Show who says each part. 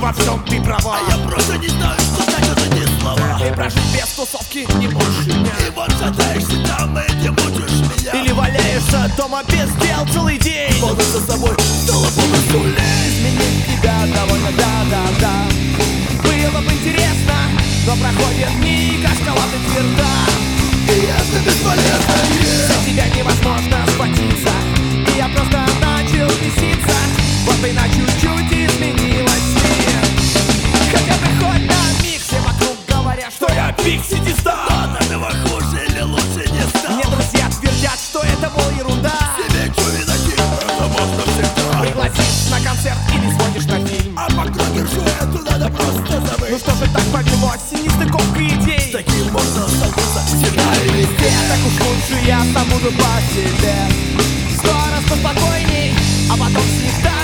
Speaker 1: во всем ты права.
Speaker 2: Я просто не знаю, что значит эти слова.
Speaker 1: Ты прожить без тусовки не можешь меня.
Speaker 2: И вот шатаешься там, и не мучаешь меня.
Speaker 1: Или валяешься дома без дел целый день.
Speaker 2: Волны за собой стало полностью лень.
Speaker 1: Изменить тебя довольно, да. Было бы интересно, но проходят дни, как скала ты тверда.
Speaker 2: И это бесполезно.
Speaker 1: За тебя невозможно схватиться. И я просто начал беситься. Вот война чуть-чуть изменилась мир. Хотя бы хоть на миг все вокруг говорят, что я пикси дистан.
Speaker 2: От этого хуже или лучше не стал.
Speaker 1: Мне друзья твердят, что это, мол, ерунда.
Speaker 2: Себе чуви найти, это можно всегда.
Speaker 1: Пригласишь на концерт или сводишь на фильм.
Speaker 2: А по кругершу эту надо просто забыть.
Speaker 1: Ну что же так повелось, нестыковка идей.
Speaker 2: Таким можно столкнуться всегда и везде.
Speaker 1: Так уж лучше я сам буду по себе. Скоро поспокойней, а потом всегда